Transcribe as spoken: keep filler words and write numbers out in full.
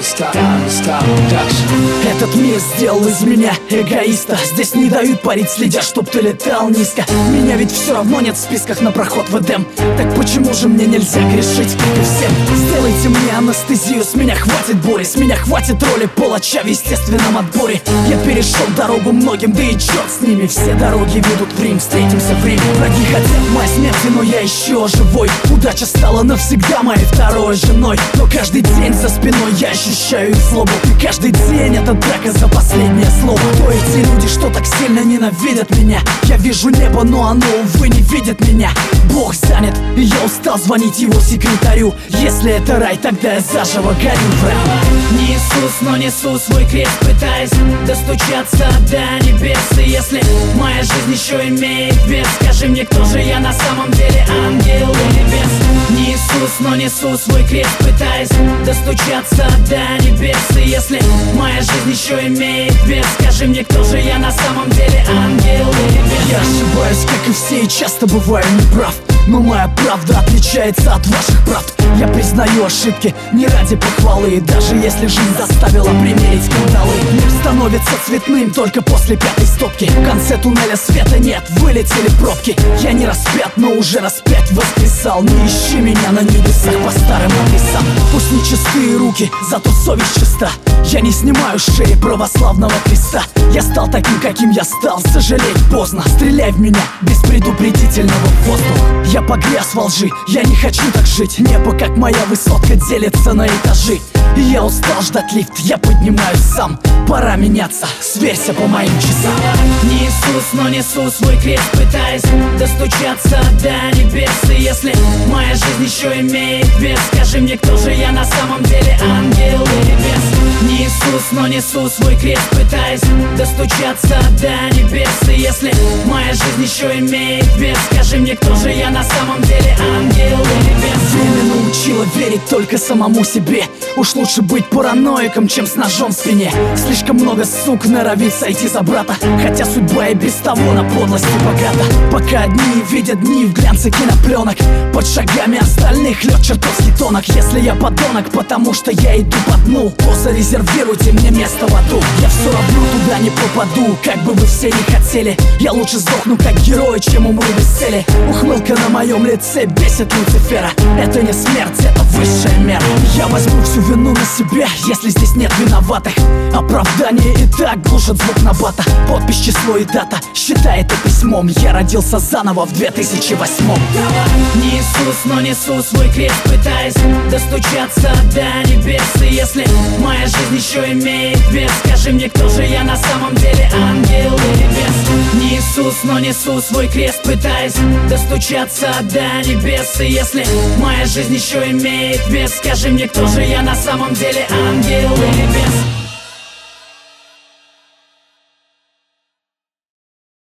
Этот мир сделал из меня эгоиста. Здесь не дают парить, следя, чтоб ты летал низко. Меня ведь все равно нет в списках на проход в Эдем. Так почему же мне нельзя грешить, как и всем? Сделайте мне анестезию, с меня хватит боли, с меня хватит роли палача в естественном отборе. Я перешел дорогу многим, да и черт с ними. Все дороги ведут в Рим, встретимся в Риме. Враги хотят моей смерти, но я еще живой. Удача стала навсегда моей второй женой. Но каждый день за спиной я ощущаю их злобу. И каждый день это драка за последнее слово. Кто эти люди, что так сильно ненавидят меня? Я вижу небо, но оно, увы, не видит меня. Бог занят, и я устал звонить его секретарю. Если это рай, тогда я заживо горю. Не Иисус, но несу свой крест, пытаясь достучаться до небес. И если моя жизнь еще имеет вес, скажи мне, кто же я на самом деле, ангел или бес? Не Иисус, но несу свой крест, пытаясь достучаться до небес. И если моя жизнь еще имеет вес, скажи мне, кто же я на самом деле, ангел или бес? Я ошибаюсь, как и все, и часто бываю неправ. Но моя правда отличается от ваших правд. Я признаю ошибки не ради похвалы. И даже если жизнь заставила примерить кандалы, мир становится цветным только после пятой стопки. В конце туннеля света нет, вылетели пробки. Я не распят, но уже распять воскресал. Не ищи меня на небесах по старым адресам. Пусть не чистые руки, зато совесть чиста. Я не снимаю с шеи православного креста. Я стал таким, каким я стал, сожалеть поздно. Стреляй в меня без предупредительного воздуха. Я погряз во лжи, я не хочу так жить. Небо, как моя высотка, делится на этажи. И я устал ждать лифт, я поднимаюсь сам. Пора меняться, сверься по моим часам. Не Иисус, но несу свой крест, пытаясь достучаться до небес. И если моя жизнь еще имеет вес, скажи мне, кто же я на самом деле, ангел или бес? Не Иисус, но несу свой крест, пытаясь достучаться до небес. И если моя жизнь еще имеет вес, скажи мне, кто же я на самом деле, ангел или бес? Время научило верить только самому себе. Уж лучше быть параноиком, чем с ножом в спине. Слишком много сук норовит сойти за брата, хотя судьба и без того на подлости богата. Пока одни видят дни в глянце кинопленок, под шагами остальных лед чертовски тонок. Если я подонок, потому что я иду по дну, то зарезервируйте мне место в аду. Я все равно туда не попаду, как бы вы все не хотели. Я лучше сдохну как герой, чем умру без цели. Ухмылка на моем лице бесит Люцифера. Это не смерть, это высшая мера. Я возьму всю вину на себя, если здесь нет виноватых. Оправдание и так глушит звук набата. Подпись, число и дата, считай это письмом. Я родился заново в две тысячи восьмом. Не Иисус, но несу свой крест, пытаясь достучаться до небес. И если моя жизнь еще имеет вес, скажи мне, кто же я на самом деле, ангел или бес? Не Иисус, но несу свой крест, пытаясь достучаться до небес. И если моя жизнь еще имеет вес, скажи мне, кто же я на самом деле, ангел или бес?